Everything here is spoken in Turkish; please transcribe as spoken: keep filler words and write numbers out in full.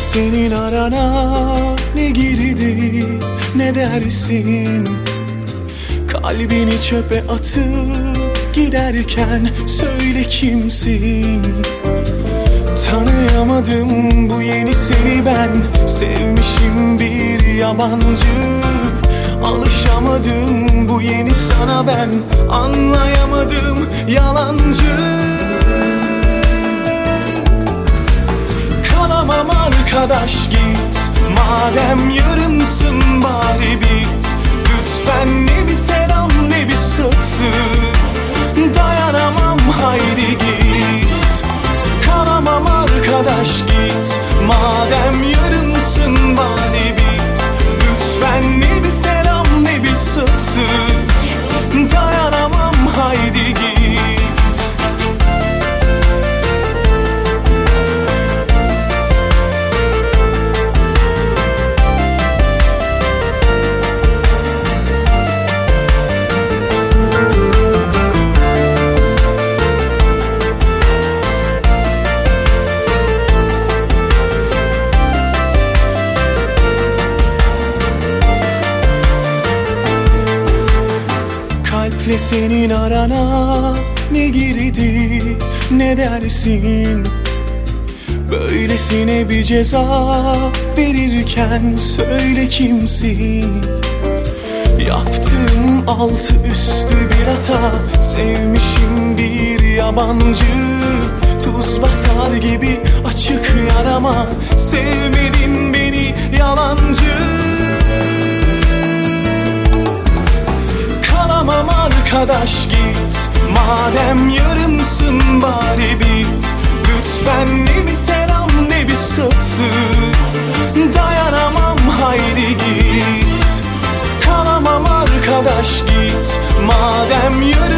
senin arana ne girdi ne dersin? Kalbini çöpe atıp giderken söyle kimsin? Tanıyamadım bu yeni seni ben, sevmişim bir yabancı. Alışamadım bu yeni sana ben, anlayamadım yalancı. Kalamam arkadaş git, madem yarımsın bari bit. Lütfen ne bir selam ne bir satır, dayanamam haydi git. Kalamam arkadaş git, madem yarımsın bari bit. Lütfen ne bir selam ne bir satır, dayanamam haydi git. Kalple senin arana ne girdi ne dersin? Böylesine bir ceza verirken söyle kimsin? Yaptığım altı üstü bir hata, sevmişim bir yabancı. Tuz basar gibi açık yarama, sevmedin beni yalancı. Kalamam arkadaş git, madem yarımsın bari bit. Lütfen ne bir selam ne bir satır, dayanamam haydi git. Kalamam arkadaş git, madem yarımsın